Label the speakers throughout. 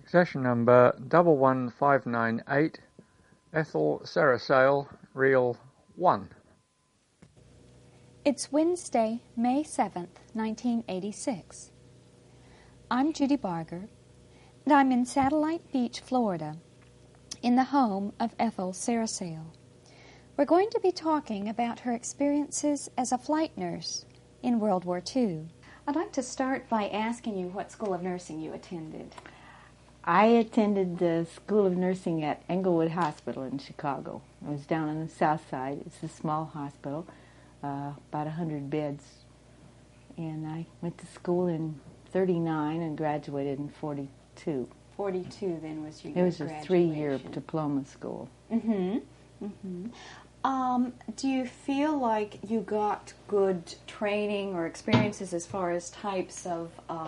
Speaker 1: Session number 11598, Ethel Sarasail, Reel 1.
Speaker 2: It's Wednesday, May 7th, 1986. I'm Judy Barger, and I'm in Satellite Beach, Florida, in the home of Ethel Sarasail. We're going to be talking about her experiences as a flight nurse in World War II. I'd like to start by asking you what school of nursing you attended.
Speaker 3: I attended the School of Nursing at Englewood Hospital in Chicago. I was down on the south side. It's a small hospital, about 100 beds. And I went to school in 39 and graduated in 42.
Speaker 2: 42 then was your
Speaker 3: It was
Speaker 2: graduation.
Speaker 3: a 3-year diploma school.
Speaker 2: Mm-hmm. Mm-hmm. Do you feel like you got good training or experiences as far as types of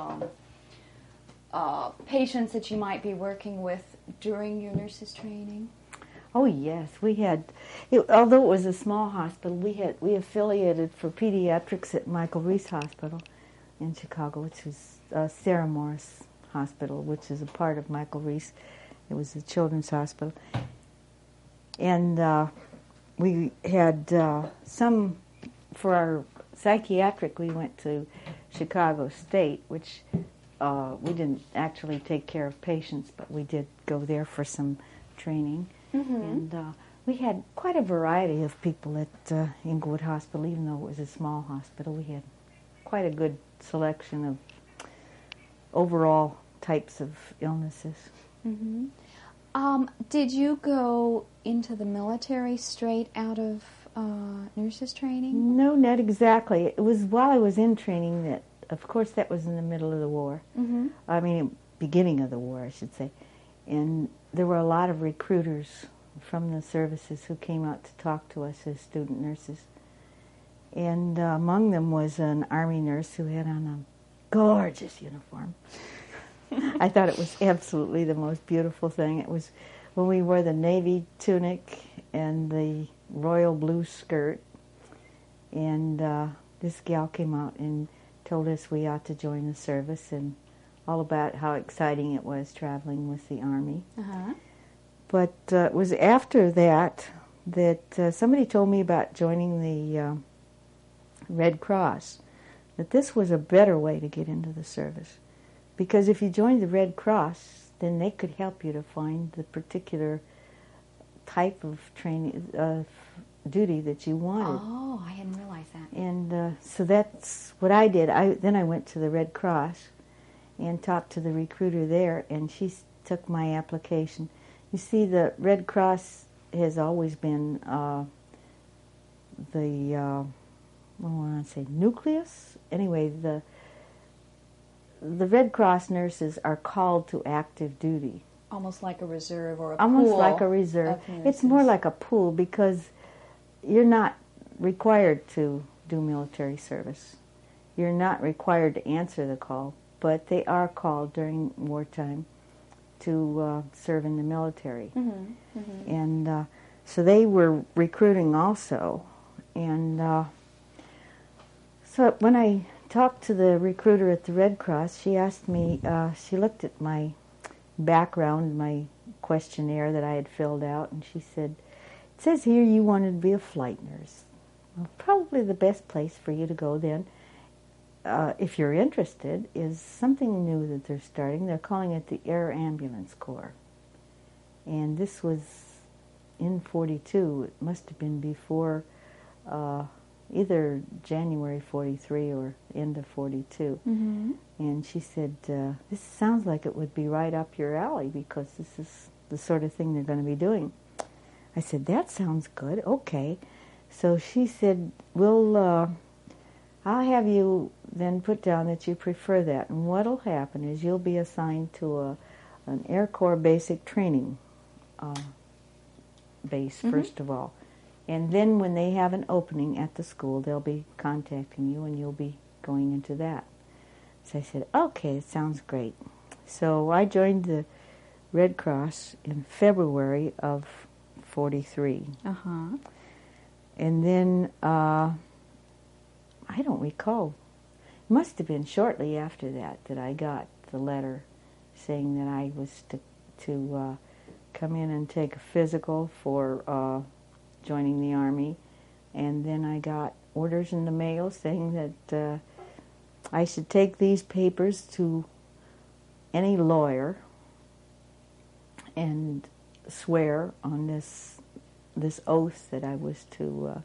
Speaker 2: patients that you might be working with during your nurses training?
Speaker 3: Oh yes, we had. Although it was a small hospital, we affiliated for pediatrics at Michael Reese Hospital in Chicago, which is Sarah Morris Hospital, which is a part of Michael Reese. It was a children's hospital, and we had some for our psychiatric. We went to Chicago State, which. We didn't actually take care of patients, but we did go there for some training. Mm-hmm. And we had quite a variety of people at Englewood Hospital, even though it was a small hospital. We had quite a good selection of overall types of illnesses.
Speaker 2: Mm-hmm. Did you go into the military straight out of nurses training?
Speaker 3: No, not exactly. It was while I was in training that. Of course, that was in the middle of the war. Mm-hmm. I mean, beginning of the war, I should say. And there were a lot of recruiters from the services who came out to talk to us as student nurses. And among them was an Army nurse who had on a gorgeous uniform. I thought it was absolutely the most beautiful thing. It was when we wore the navy tunic and the royal blue skirt. And this gal came out and told us we ought to join the service and all about how exciting it was traveling with the Army. Uh-huh. But it was after that somebody told me about joining the Red Cross, that this was a better way to get into the service. Because if you joined the Red Cross, then they could help you to find the particular type of training, duty that you wanted.
Speaker 2: Oh, I hadn't realized that.
Speaker 3: And so that's what I did. Then I went to the Red Cross and talked to the recruiter there, and she took my application. You see, the Red Cross has always been the nucleus? Anyway, the Red Cross nurses are called to active duty.
Speaker 2: Almost like a reserve or a
Speaker 3: Almost
Speaker 2: pool.
Speaker 3: Like a reserve. It's more like a pool because you're not required to do military service. You're not required to answer the call, but they are called during wartime to serve in the military. Mm-hmm. Mm-hmm. And so they were recruiting also. And so when I talked to the recruiter at the Red Cross, she asked me, she looked at my background, my questionnaire that I had filled out, and she said, "It says here you wanted to be a flight nurse. Well, probably the best place for you to go then, if you're interested, is something new that they're starting. They're calling it the Air Ambulance Corps." And this was in 42. It must have been before either January 43 or end of 42. Mm-hmm. And she said, "This sounds like it would be right up your alley because this is the sort of thing they're going to be doing." I said, "That sounds good. Okay." So she said, I'll have you then put down that you prefer that. And what'll happen is you'll be assigned to an Air Corps basic training base, mm-hmm. first of all. And then when they have an opening at the school, they'll be contacting you and you'll be going into that. So I said, okay, it sounds great. So I joined the Red Cross in February of 43. Uh-huh. And then, I don't recall, it must have been shortly after that I got the letter saying that I was to come in and take a physical for joining the Army. And then I got orders in the mail saying that I should take these papers to any lawyer and swear on this oath that I was to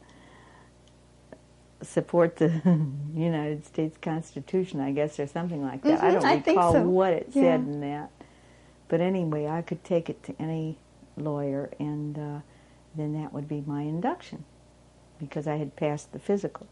Speaker 3: support the United States Constitution, I guess, or something like that. I don't recall what it said in that. But anyway, I could take it to any lawyer, and then that would be my induction, because I had passed the physical.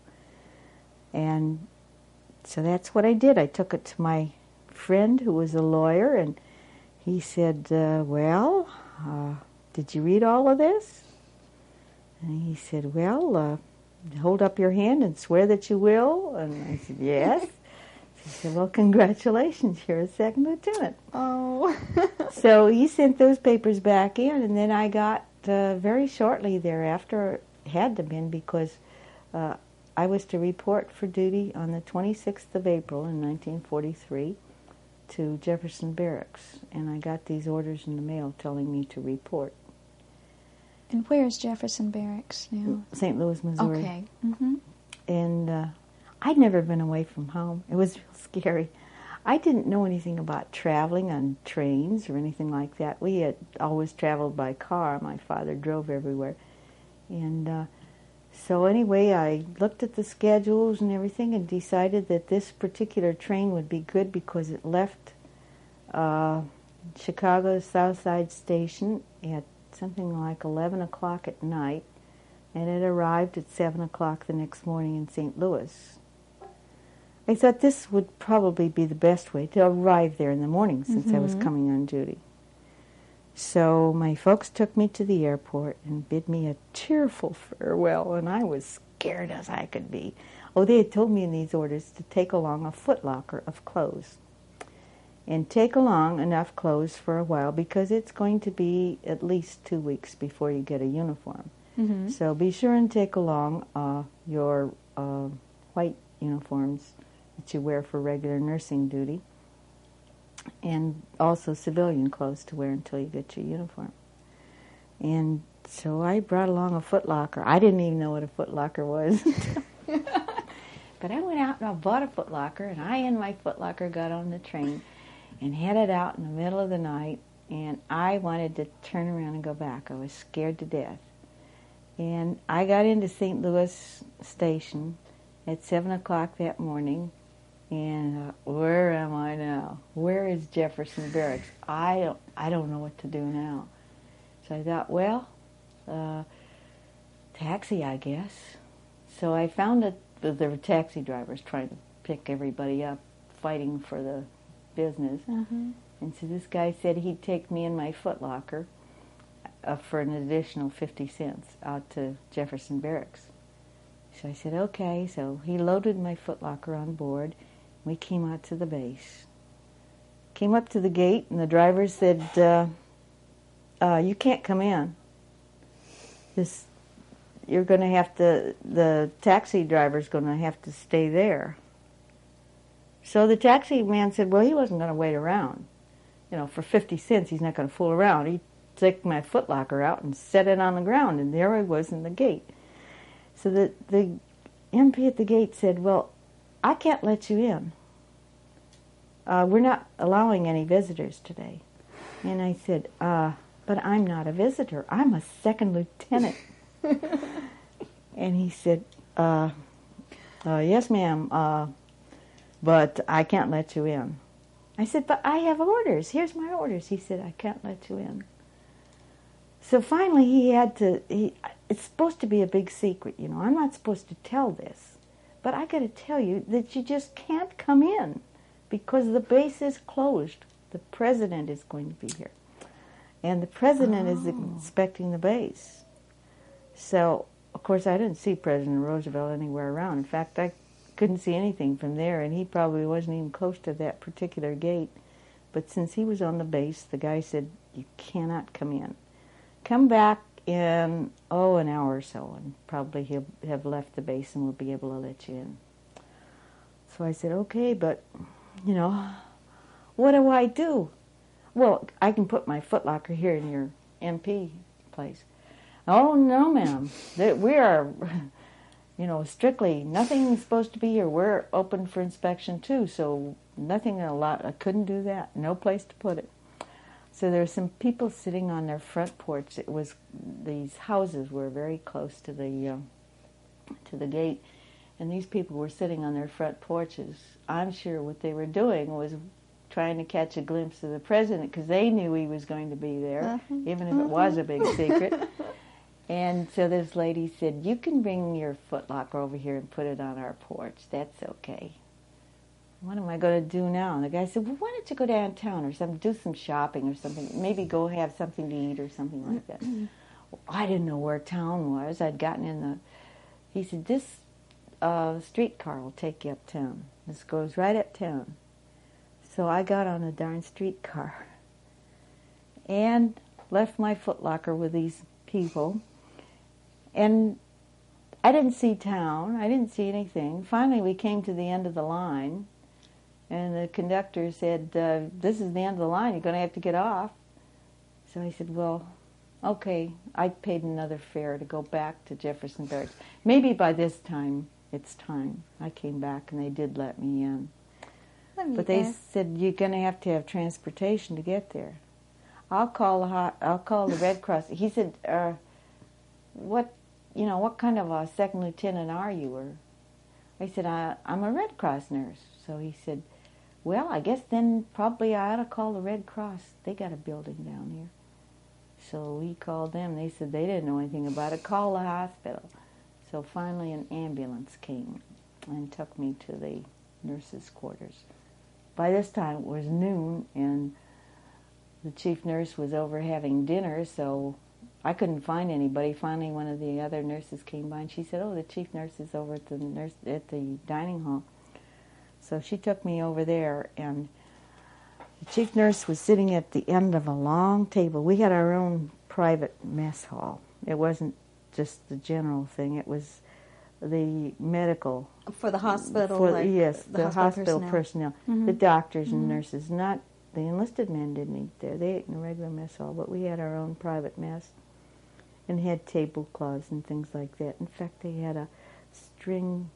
Speaker 3: And so that's what I did. I took it to my friend who was a lawyer, and he said, well, did you read all of this? And he said, well, hold up your hand and swear that you will. And I said, yes. He said, well, congratulations, you're a second lieutenant.
Speaker 2: Oh.
Speaker 3: So he sent those papers back in, and then I got, very shortly thereafter, it had to have been, because I was to report for duty on the 26th of April in 1943 to Jefferson Barracks, and I got these orders in the mail telling me to report.
Speaker 2: And where's Jefferson Barracks now?
Speaker 3: St. Louis, Missouri.
Speaker 2: Okay. Mm-hmm.
Speaker 3: And I'd never been away from home. It was real scary. I didn't know anything about traveling on trains or anything like that. We had always traveled by car. My father drove everywhere. And so anyway, I looked at the schedules and everything and decided that this particular train would be good because it left Chicago's South Side Station at something like 11 o'clock at night, and it arrived at 7 o'clock the next morning in St. Louis. I thought this would probably be the best way to arrive there in the morning, since I was coming on duty. So my folks took me to the airport and bid me a cheerful farewell, and I was scared as I could be. Oh, they had told me in these orders to take along a footlocker of clothes. And take along enough clothes for a while, because it's going to be at least 2 weeks before you get a uniform. Mm-hmm. So be sure and take along your white uniforms that you wear for regular nursing duty, and also civilian clothes to wear until you get your uniform. And so I brought along a footlocker. I didn't even know what a footlocker was. But I went out and I bought a footlocker, and I and my footlocker got on the train and headed out in the middle of the night, and I wanted to turn around and go back. I was scared to death. And I got into St. Louis Station at 7 o'clock that morning, and where am I now? Where is Jefferson Barracks? I don't know what to do now. So I thought, well, taxi, I guess. So I found that there were taxi drivers trying to pick everybody up, fighting for the business. Mm-hmm. And so this guy said he'd take me in my footlocker for an additional 50 cents out to Jefferson Barracks. So I said, okay. So he loaded my footlocker on board. We came out to the base. Came up to the gate, and the driver said, you can't come in. You're going to have to, the taxi driver's going to have to stay there. So the taxi man said, well, he wasn't going to wait around. You know, for 50 cents, he's not going to fool around. He took my footlocker out and set it on the ground, and there I was in the gate. So the MP at the gate said, well, I can't let you in. We're not allowing any visitors today. And I said, but I'm not a visitor. I'm a second lieutenant. And he said, yes, ma'am, but I can't let you in. I said, but I have orders. Here's my orders. He said, I can't let you in. So finally he had to, it's supposed to be a big secret, you know. I'm not supposed to tell this. But I got to tell you that you just can't come in because the base is closed. The president is going to be here. And the president is inspecting the base. So, of course, I didn't see President Roosevelt anywhere around. In fact, I couldn't see anything from there, and he probably wasn't even close to that particular gate. But since he was on the base, the guy said, you cannot come in. Come back in, an hour or so, and probably he'll have left the base and we'll be able to let you in. So I said, okay, but, you know, what do I do? well, I can put my Foot Locker here in your MP place. Oh, no, ma'am. We are, strictly, nothing's supposed to be here. We're open for inspection, too, so nothing allowed. I couldn't do that. No place to put it. So there were some people sitting on their front porch. It was, these houses were very close to the gate, and these people were sitting on their front porches. I'm sure what they were doing was trying to catch a glimpse of the president, because they knew he was going to be there, even if it was a big secret. And so this lady said, "You can bring your Foot Locker over here and put it on our porch. That's okay." What am I going to do now? And the guy said, "Well, why don't you go downtown or something, do some shopping or something, maybe go have something to eat or something like that." Well, I didn't know where town was. I'd gotten in he said, "This streetcar will take you uptown. This goes right uptown." So I got on a darn streetcar and left my Foot Locker with these people. And I didn't see town. I didn't see anything. Finally, we came to the end of the line, and the conductor said, "This is the end of the line. You're going to have to get off." So I said, "Well, okay." I paid another fare to go back to Jefferson Barracks. Maybe by this time, it's time. I came back, and they did let me in. But they said, "You're going to have transportation to get there." I'll call the Red Cross. He said, "What kind of a second lieutenant are you?" Or I said, "I'm a Red Cross nurse." So he said, "Well, I guess then probably I ought to call the Red Cross. They got a building down here." So he called them. They said they didn't know anything about it. Call the hospital. So finally an ambulance came and took me to the nurses' quarters. By this time it was noon, and the chief nurse was over having dinner, so I couldn't find anybody. Finally, one of the other nurses came by, and she said, "Oh, the chief nurse is over at the dining hall." So she took me over there, and the chief nurse was sitting at the end of a long table. We had our own private mess hall. It wasn't just the general thing. It was the medical.
Speaker 4: For the hospital?
Speaker 3: Yes, the hospital personnel. Mm-hmm. The doctors and nurses. Not the enlisted men didn't eat there. They ate in a regular mess hall, but we had our own private mess and had tablecloths and things like that. In fact, they had a string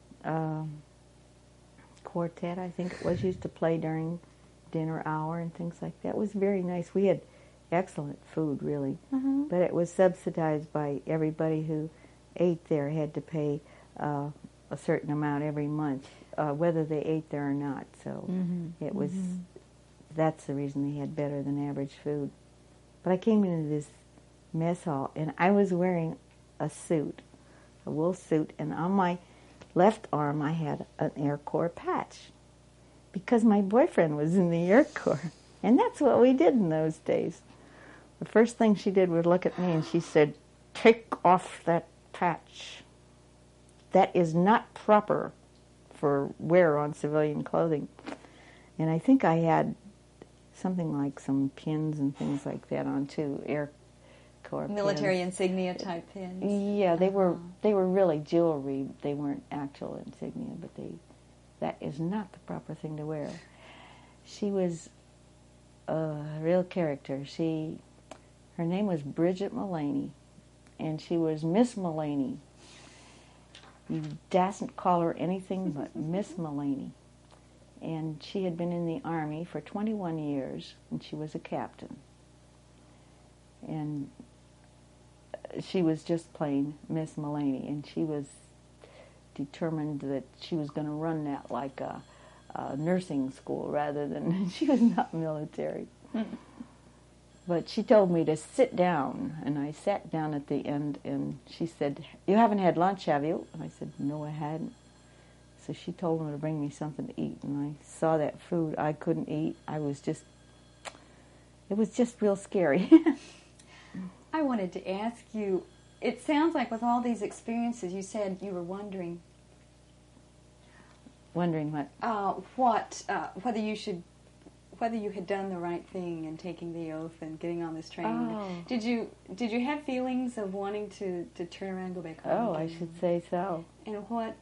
Speaker 3: quartet, I think it was, used to play during dinner hour and things like that. It was very nice. We had excellent food, really, but it was subsidized by everybody who ate there had to pay a certain amount every month, whether they ate there or not. So it was, that's the reason they had better than average food. But I came into this mess hall, and I was wearing a suit, a wool suit, and on my left arm I had an Air Corps patch because my boyfriend was in the Air Corps, and that's what we did in those days. The first thing she did was look at me and she said, "Take off that patch. That is not proper for wear on civilian clothing." And I think I had something like some pins and things like that on too, Air Corps
Speaker 4: military
Speaker 3: pins.
Speaker 4: insignia type pins.
Speaker 3: Yeah, they were really jewelry. They weren't actual insignia, but that is not the proper thing to wear. She was a real character. Her name was Bridget Mullaney, and she was Miss Mullaney. You dasn't call her anything but Miss Mullaney. And she had been in the Army for 21 years, and she was a captain. And she was just plain Miss Mullaney, and she was determined that she was going to run that like a nursing school rather than, she was not military. But she told me to sit down, and I sat down at the end, and she said, "You haven't had lunch, have you?" And I said, "No, I hadn't." So she told me to bring me something to eat, and I saw that food I couldn't eat. It was just real scary.
Speaker 4: I wanted to ask you, it sounds like with all these experiences, you said you were wondering.
Speaker 3: Wondering what?
Speaker 4: Whether you had done the right thing in taking the oath and getting on this train.
Speaker 3: Oh.
Speaker 4: Did you have feelings of wanting to turn around and go back home?
Speaker 3: Oh, I should say so.
Speaker 4: And what,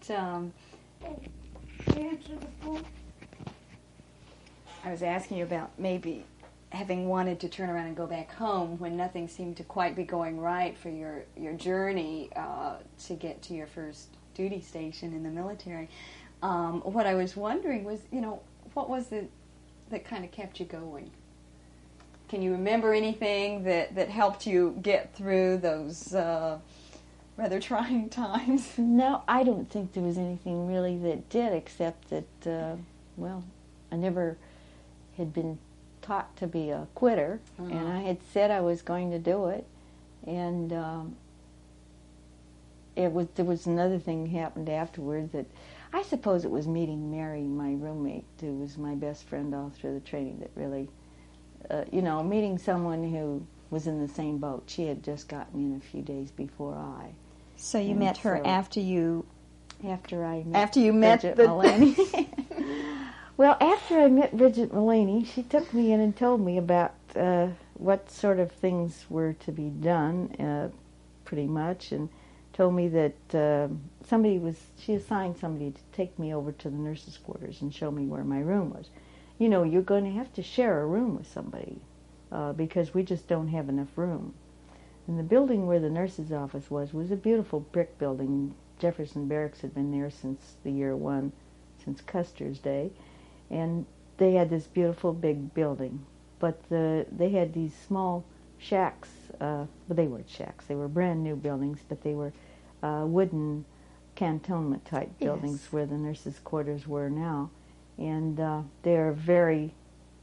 Speaker 5: Answer the phone.
Speaker 4: I was asking you about maybe having wanted to turn around and go back home when nothing seemed to quite be going right for your journey to get to your first duty station in the military. What I was wondering was, what was it that kind of kept you going? Can you remember anything that helped you get through those rather trying times?
Speaker 3: No, I don't think there was anything really that did, except that, I never had been taught to be a quitter, and I had said I was going to do it, and there was another thing happened afterward that I suppose it was meeting Mary, my roommate, who was my best friend all through the training, that really, meeting someone who was in the same boat. She had just gotten in a few days before I.
Speaker 2: So you met her after you
Speaker 3: met Bridget Mullaney. Well, after I met Bridget Mullaney, she took me in and told me about what sort of things were to be done, pretty much, and told me that she assigned somebody to take me over to the nurses' quarters and show me where my room was. You're going to have to share a room with somebody because we just don't have enough room. And the building where the nurses' office was a beautiful brick building. Jefferson Barracks had been there since the year one, since Custer's day. And they had this beautiful big building. But they had these small shacks. They weren't shacks. They were brand new buildings, but they were wooden cantonment type buildings where the nurses' quarters were now. And they're very,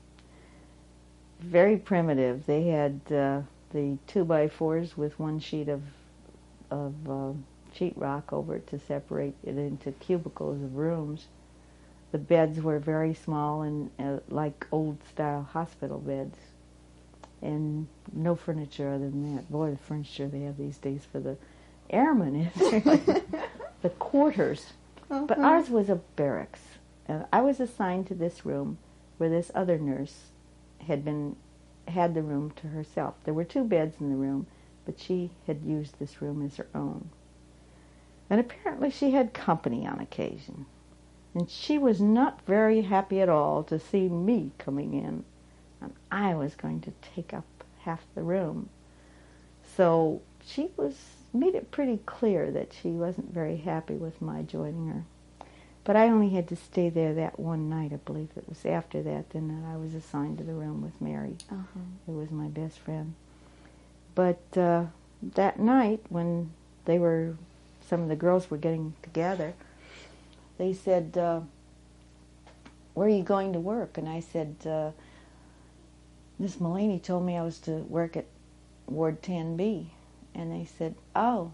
Speaker 3: very primitive. They had the 2x4s with one sheet of sheetrock over it to separate it into cubicles of rooms. The beds were very small and like old-style hospital beds, and no furniture other than that. Boy, the furniture they have these days for the airmen is like the quarters. But ours was a barracks. I was assigned to this room where this other nurse had the room to herself. There were 2 beds in the room, but she had used this room as her own. And apparently she had company on occasion. And she was not very happy at all to see me coming in. And I was going to take up half the room. So she made it pretty clear that she wasn't very happy with my joining her. But I only had to stay there that one night. I believe it was after that then that I was assigned to the room with Mary, who was my best friend. But that night when some of the girls were getting together, they said, where are you going to work? And I said, Miss Mullaney told me I was to work at Ward 10B. And they said, oh,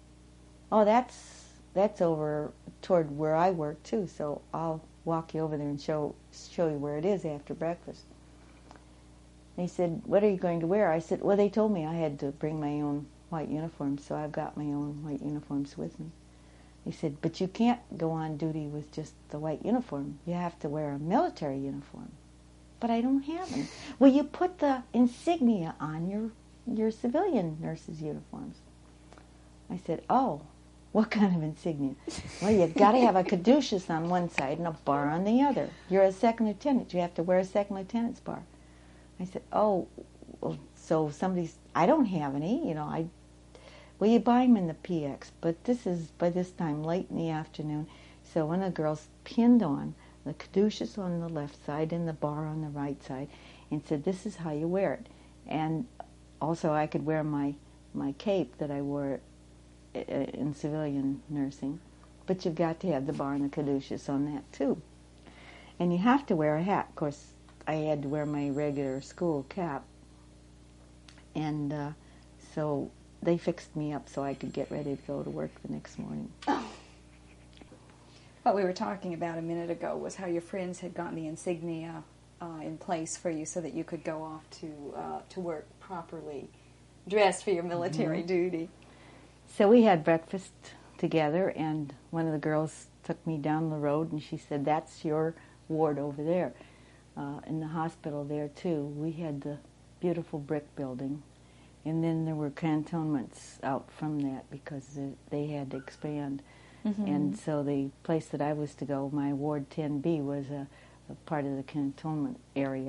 Speaker 3: that's over toward where I work too, so I'll walk you over there and show you where it is after breakfast. They said, what are you going to wear? I said, well, they told me I had to bring my own white uniforms, so I've got my own white uniforms with me. He said, but you can't go on duty with just the white uniform. You have to wear a military uniform. But I don't have any. Well, you put the insignia on your civilian nurses' uniforms. I said, oh, what kind of insignia? Well, you've got to have a caduceus on one side and a bar on the other. You're a second lieutenant. You have to wear a second lieutenant's bar. I said, oh, well, so I don't have any, Well, you buy them in the PX, but this is, by this time, late in the afternoon. So one of the girls pinned on the caduceus on the left side and the bar on the right side and said, this is how you wear it. And also I could wear my cape that I wore in civilian nursing, but you've got to have the bar and the caduceus on that, too. And you have to wear a hat. Of course, I had to wear my regular school cap. And so they fixed me up so I could get ready to go to work the next morning.
Speaker 4: Oh. What we were talking about a minute ago was how your friends had gotten the insignia in place for you so that you could go off to work properly dressed for your military duty.
Speaker 3: So we had breakfast together, and one of the girls took me down the road, and she said, that's your ward over there. In the hospital there, too, we had the beautiful brick building. And then there were cantonments out from that because they had to expand. And so the place that I was to go, my Ward 10B, was a part of the cantonment area.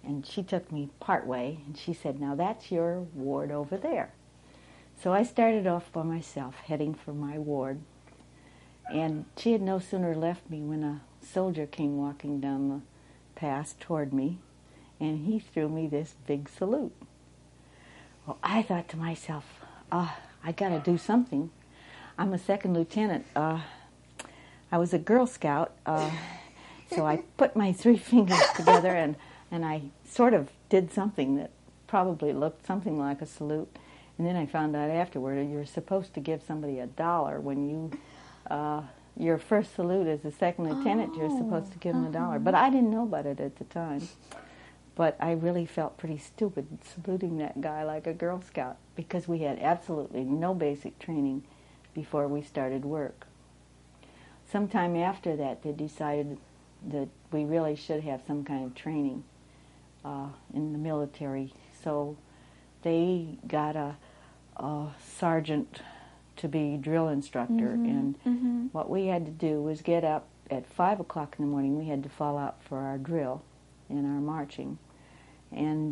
Speaker 3: and she took me part way, and she said, "Now that's your ward over there." So I started off by myself, heading for my ward, and she had no sooner left me when a soldier came walking down the path toward me, and he threw me this big salute. Well, I thought to myself, I got to do something. I'm a second lieutenant. I was a Girl Scout, so I put my 3 fingers together and I sort of did something that probably looked something like a salute. And then I found out afterward you're supposed to give somebody $1 when you, your first salute as a second lieutenant, you're supposed to give them $1. But I didn't know about it at the time. But I really felt pretty stupid saluting that guy like a Girl Scout because we had absolutely no basic training before we started work. Sometime after that, they decided that we really should have some kind of training in the military. So they got a sergeant to be drill instructor, and what we had to do was get up at 5 o'clock in the morning. We had to fall out for our drill and our marching, and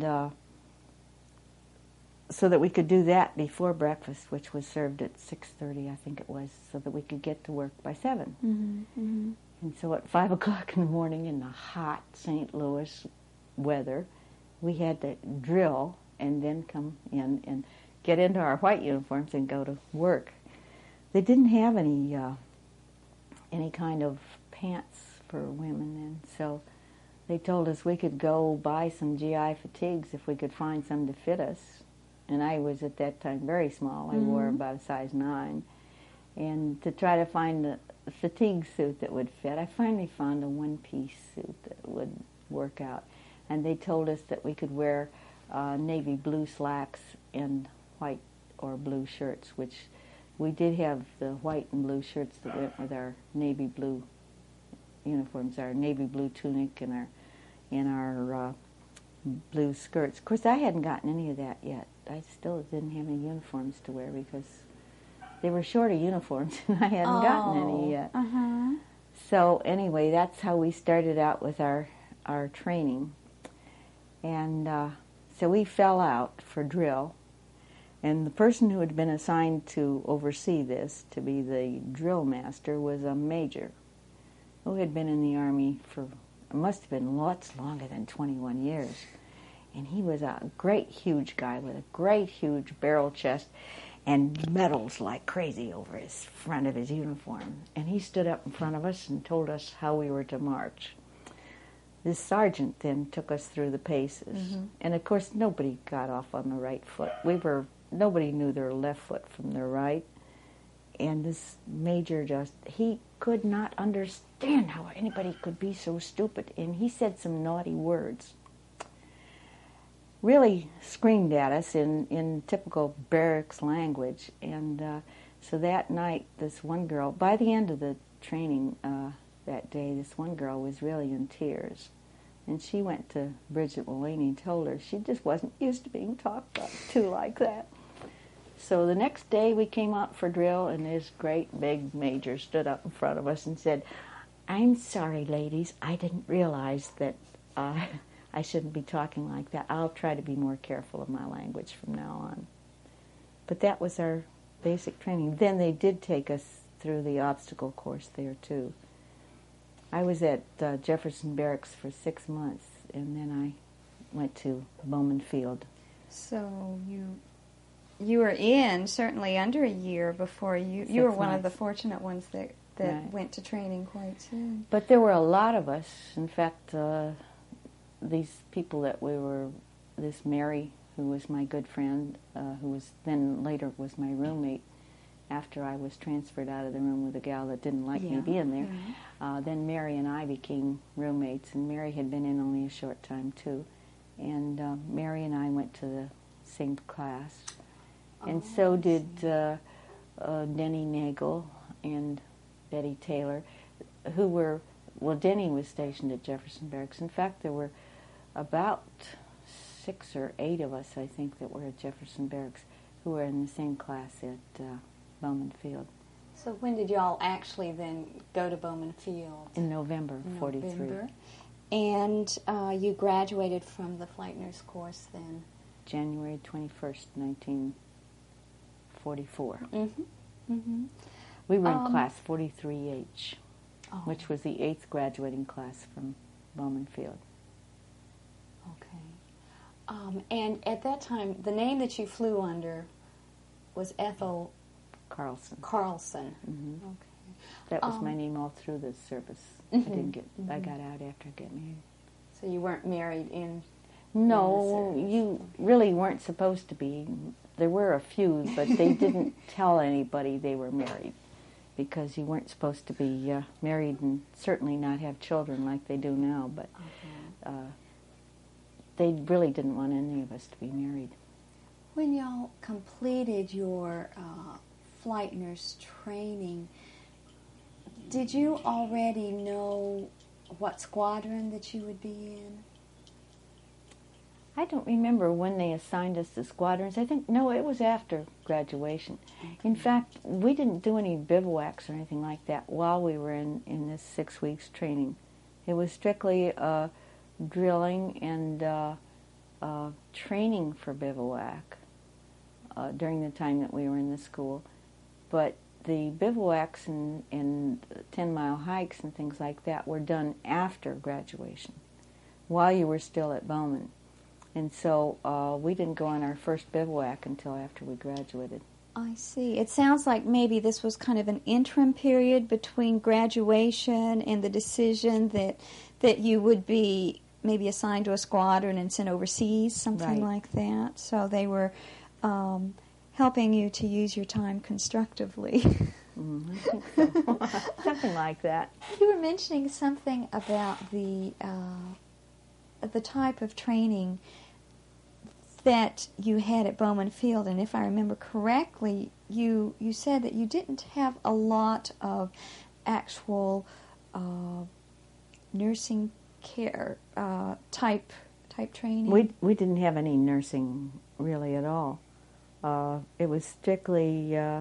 Speaker 3: so that we could do that before breakfast, which was served at 6:30, I think it was, so that we could get to work by 7. And so at 5 o'clock in the morning in the hot St. Louis weather, we had to drill and then come in and get into our white uniforms and go to work. They didn't have any kind of pants for women then, so they told us we could go buy some GI fatigues if we could find some to fit us. And I was at that time very small. I wore about a size 9. And to try to find a fatigue suit that would fit, I finally found a one-piece suit that would work out. And they told us that we could wear navy blue slacks and white or blue shirts, which we did have the white and blue shirts that went with our navy blue uniforms, our navy blue tunic and our blue skirts. Of course, I hadn't gotten any of that yet. I still didn't have any uniforms to wear because they were short of uniforms and I hadn't gotten any yet. So anyway, that's how we started out with our training. And so we fell out for drill. And the person who had been assigned to oversee this, to be the drill master, was a major who had been in the Army for, it must have been lots longer than 21 years. And he was a great, huge guy with a great, huge barrel chest and medals like crazy over his front of his uniform. And he stood up in front of us and told us how we were to march. This sergeant then took us through the paces. And of course, nobody got off on the right foot. Nobody knew their left foot from their right. And this major he could not understand how anybody could be so stupid. And he said some naughty words. Really screamed at us in typical barracks language. And so that night, this one girl, by the end of the training that day, this one girl was really in tears. And she went to Bridget Mullaney and told her she just wasn't used to being talked to like that. So the next day we came out for drill, and this great big major stood up in front of us and said, "I'm sorry, ladies, I didn't realize that I shouldn't be talking like that. I'll try to be more careful of my language from now on." But that was our basic training. Then they did take us through the obstacle course there, too. I was at Jefferson Barracks for 6 months, and then I went to Bowman Field.
Speaker 4: So you were in certainly under a year before you were one of the fortunate ones that
Speaker 3: Right.
Speaker 4: went to training quite soon.
Speaker 3: But there were a lot of us. In fact, these people that we were, this Mary, who was my good friend, who was then later was my roommate after I was transferred out of the room with a gal that didn't like me being there. Then Mary and I became roommates, and Mary had been in only a short time too. And Mary and I went to the same class. And so did Denny Nagel and Betty Taylor, who were, well, Denny was stationed at Jefferson Barracks. In fact, there were about 6 or 8 of us, I think, that were at Jefferson Barracks who were in the same class at Bowman Field.
Speaker 4: So when did y'all actually then go to Bowman Field?
Speaker 3: In November '43.
Speaker 4: November. And you graduated from the flight nurse course then?
Speaker 3: January 21st, 1944.
Speaker 4: Mm-hmm. Mm-hmm.
Speaker 3: We were in class 43H,
Speaker 4: Oh.
Speaker 3: which was the 8th graduating class from Bowman Field.
Speaker 4: Okay. And at that time, the name that you flew under was Ethel
Speaker 3: Carlson.
Speaker 4: Carlson.
Speaker 3: Mm-hmm.
Speaker 4: Okay.
Speaker 3: That was my name all through the service.
Speaker 4: Mm-hmm.
Speaker 3: I didn't get. Mm-hmm. I got out after I got married.
Speaker 4: So you weren't married in?
Speaker 3: No, you really weren't supposed to be. There were a few, but they didn't tell anybody they were married because you weren't supposed to be married and certainly not have children like they do now. But they really didn't want any of us to be married.
Speaker 4: When y'all completed your flight nurse training, did you already know what squadron that you would be in?
Speaker 3: I don't remember when they assigned us to squadrons. I think, no, it was after graduation.
Speaker 4: Okay.
Speaker 3: In fact, we didn't do any bivouacs or anything like that while we were in this 6 weeks training. It was strictly drilling and training for bivouac during the time that we were in the school. But the bivouacs and 10-mile hikes and things like that were done after graduation, while you were still at Bowman. And so we didn't go on our first bivouac until after we graduated.
Speaker 2: I see. It sounds like maybe this was kind of an interim period between graduation and the decision that you would be maybe assigned to a squadron and sent overseas, something
Speaker 3: Right.
Speaker 2: like that. So they were helping you to use your time constructively.
Speaker 3: I think so. Something like that.
Speaker 2: You were mentioning something about the type of training that you had at Bowman Field, and if I remember correctly, you said that you didn't have a lot of actual nursing care type training.
Speaker 3: We didn't have any nursing really at all. It was strictly, it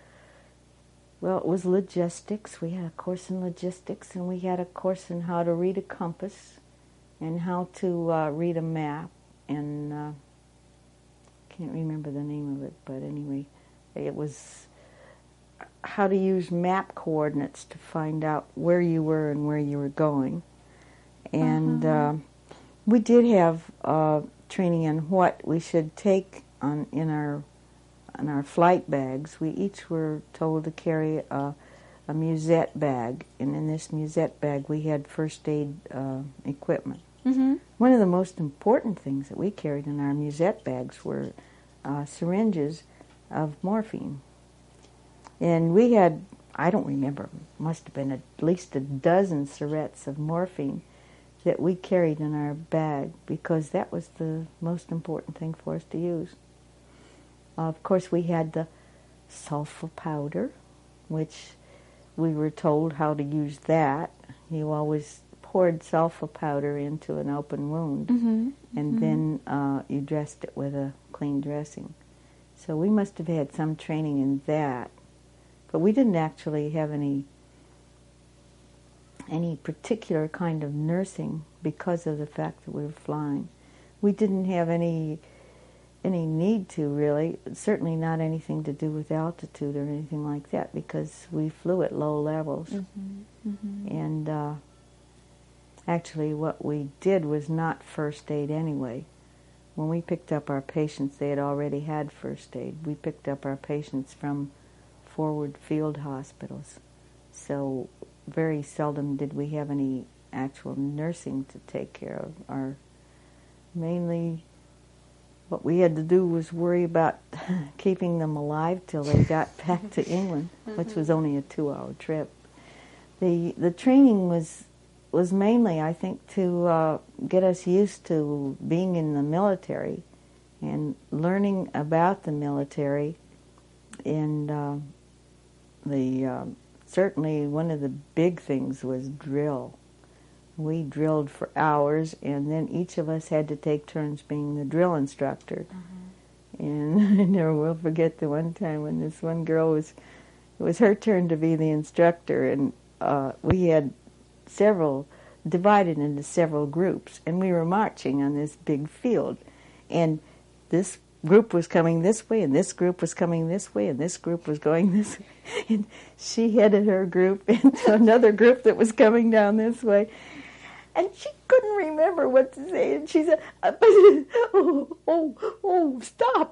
Speaker 3: was logistics. We had a course in logistics, and we had a course in how to read a compass and how to read a map, and can't remember the name of it, but anyway, it was how to use map coordinates to find out where you were and where you were going. And we did have training on what we should take in our flight bags. We each were told to carry a musette bag, and in this musette bag we had first aid equipment.
Speaker 2: Mm-hmm.
Speaker 3: One of the most important things that we carried in our musette bags were syringes of morphine. And we had, I don't remember, must have been at least a dozen syrettes of morphine that we carried in our bag because that was the most important thing for us to use. Of course, we had the sulfa powder, which we were told how to use that. You always poured sulfa powder into an open wound,
Speaker 2: Mm-hmm.
Speaker 3: and then you dressed it with a clean dressing. So we must have had some training in that, but we didn't actually have any particular kind of nursing because of the fact that we were flying. We didn't have any need to, really, certainly not anything to do with altitude or anything like that, because we flew at low levels.
Speaker 2: Mm-hmm. Mm-hmm.
Speaker 3: And actually what we did was not first aid anyway. When we picked up our patients, they had already had first aid. We picked up our patients from forward field hospitals. So very seldom did we have any actual nursing to take care of. Mainly what we had to do was worry about keeping them alive till they got back to England, which was only a 2-hour trip. The training was mainly, I think, to get us used to being in the military and learning about the military. And certainly one of the big things was drill. We drilled for hours, and then each of us had to take turns being the drill instructor. And I never will forget the one time when this one girl it was her turn to be the instructor, and we had several divided into several groups, and we were marching on this big field, and this group was coming this way, and this group was coming this way, and this group was going this way. And she headed her group into another group that was coming down this way. And she couldn't remember what to say. And she said, stop.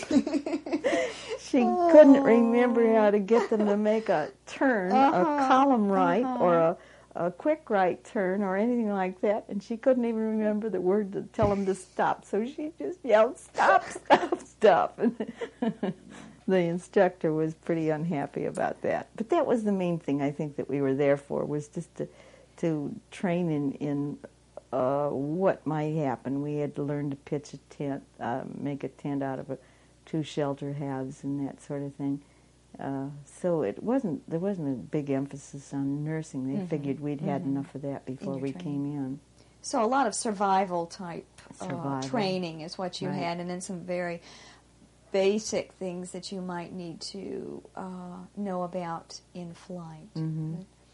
Speaker 3: She couldn't remember how to get them to make a turn, a column right, or a quick right turn or anything like that, and she couldn't even remember the word to tell them to stop, so she just yelled, stop. And the instructor was pretty unhappy about that. But that was the main thing I think that we were there for, was just to train in what might happen. We had to learn to pitch a tent, make a tent out of 2 shelter halves and that sort of thing. So there wasn't a big emphasis on nursing. They figured we'd had enough of that before we came in.
Speaker 2: So a lot of survival type training is what you had, and then some very basic things that you might need to know about in flight.